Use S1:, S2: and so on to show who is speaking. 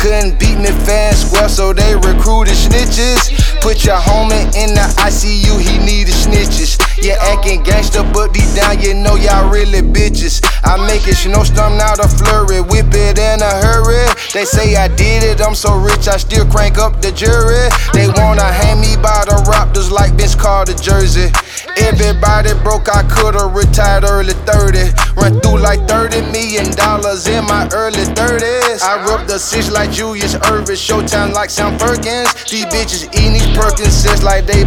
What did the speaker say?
S1: couldn't beat me fair and square, so they recruited snitches. Put your homie in the ICU, he needed snitches. Yeah, acting gangster, but deep down you know y'all really bitches. I make it snowstorm, not a flurry, whip it in a hurry. They say I did it, I'm so rich I still crank up the jury. They wanna hang me by the Raptors like Vince Carter jersey. Everybody broke, I could've retired early 30. Run through like $30 million in my early 30s. I rub the six like Julius Irving, Showtime like Sam Perkins. These bitches eating these Perkins like they